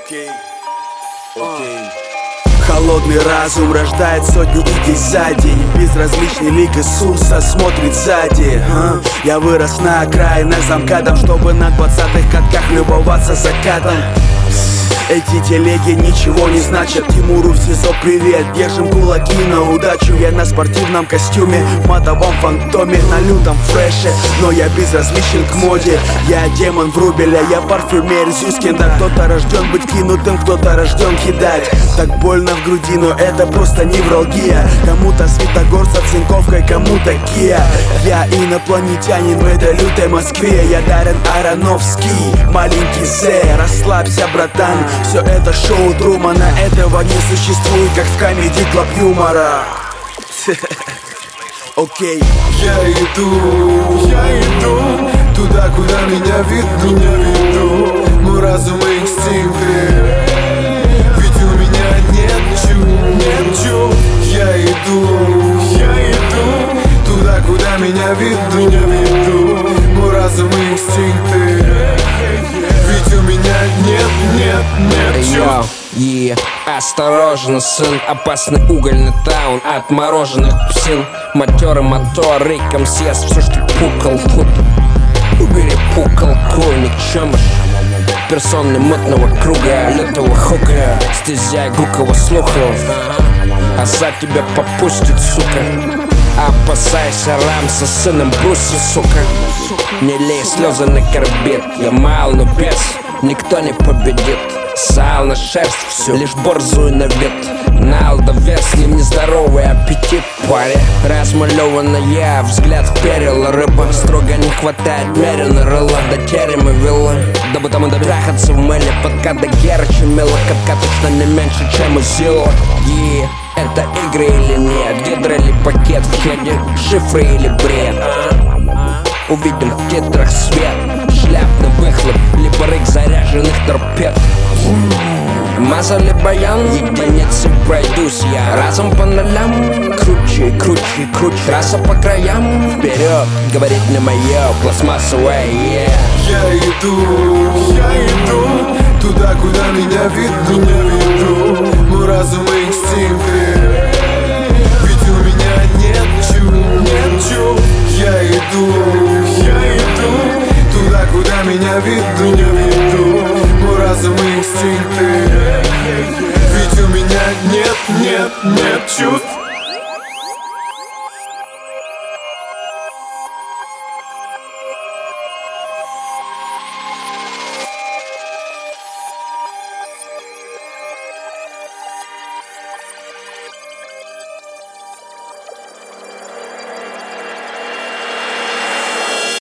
Окей. Холодный разум рождает сотни идей за день. Безразличный лик Иисуса смотрит сзади. Я вырос на окраине за МКАДом, чтобы на 20-х катках любоваться закатом. Эти телеги ничего не значат. Тимуру в СИЗО привет, держим кулаки на удачу. Я на спортивном костюме, в матовом фантоме, на лютом фреше, но я безразличен к моде. Я демон Врубеля, я парфюмер Зюскинда. Кто-то рожден быть кинутым, кто-то рожден кидать. Так больно в груди, но это просто невралгия. Кому-то Светогор с оцинковкой, кому-то Киа. Я инопланетянин в этой лютой Москве. Я Даррен Аронофский, маленький Зе. Расслабься, братан, все это шоу Трумана. Этого не существует, как в Comedy Club юмора. Окей. Я иду туда, куда меня ведут мой разум и инстинкты. Ведь у меня нет чувств. Я иду туда, куда меня ведут мой разум и инстинкты. Ведь у меня нет чувств. Осторожно, сын, опасный угольный таун. Отмороженных псин, матерый мотор, рейком съест все, что пукал. Убери пукалку, никчемыш. Персоны мутного круга, лютого хука, стезя гукого слухов. А за тебя попустит, сука. Опасайся Рамса, сыном Бруси, сука. Не лей слезы на корбет. Я мал, но без, никто не победит. Сал на шерсть, все лишь борзую на вид. Налда вес, с ним нездоровый аппетит, паря. Размалеванная, взгляд вперил. Рыба строго не хватает, мерено рыла. До терема вела, дабы там и дотрахаться в мыле. Подкат до гера чемела, катка точно не меньше, чем у Зила. Это игры или нет? Гидра или пакет в хеде? Шифры или бред? Увидим в титрах свет. Шляпный выхлоп, либо рык заряженных торпед. Маза ли баян, единицы пройдусь я. Разом по нолям, круче, круче, круче. Трасса по краям, вперед, говорить не мое, пластмассовая, Я иду туда, куда меня ведут мой разум и инстинкты.